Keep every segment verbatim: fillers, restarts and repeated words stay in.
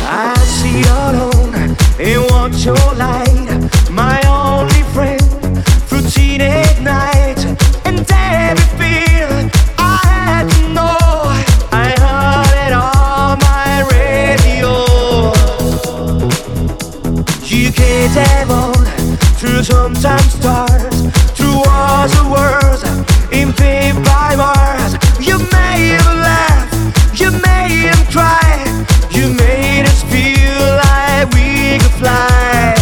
I see alone and watch your light, my only friend through teenage nights and every fear I had to know. I heard it on my radio. You can't devil through sometimes stars, through walls of words invaded by Mars. You made him laugh, you made him cry, you made us feel like we could fly.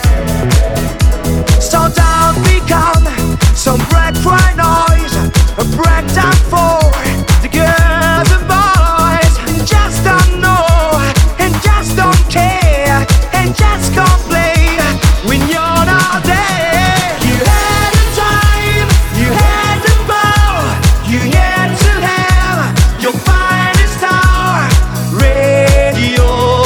So don't become some black cry noise, a breakdown for the girls and boys. And just don't know, and just don't care, and just complain when you're not there. You had the time, you had the power, you had to have your finest hour. Radio,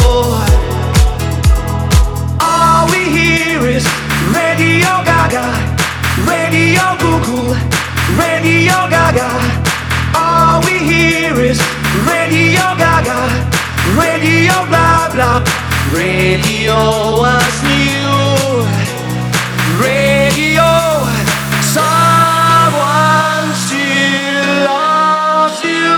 all we hear is Radio Gaga, Radio Google, Radio Gaga. All we hear is Radio Gaga, Radio blah blah. Radio was new, radio, someone still loves you.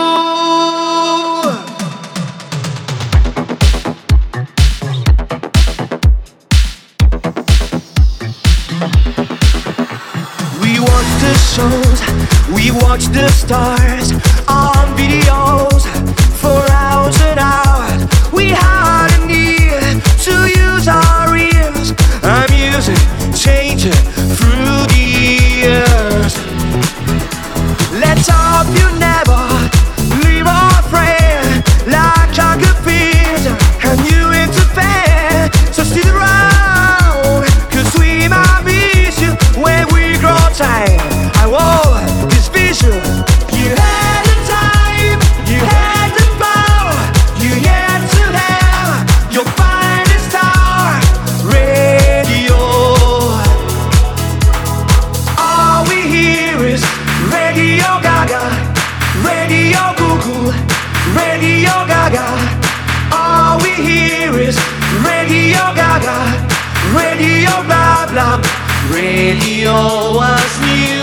We watch the shows, we watch the stars on videos for hours and hours. We hardly need to use our ears. Our music changing through the years. Let's hope you never leave our friend like Uncle Peter and you interfere. So stick around, cause we might miss you when we grow tired. I want this vision. You had the time, you had the power, you had to have your finest hour. Radio, all we hear is Radio Gaga, Radio Google, Radio Gaga. All we hear is Radio Gaga, Radio blah blah. Radio was new.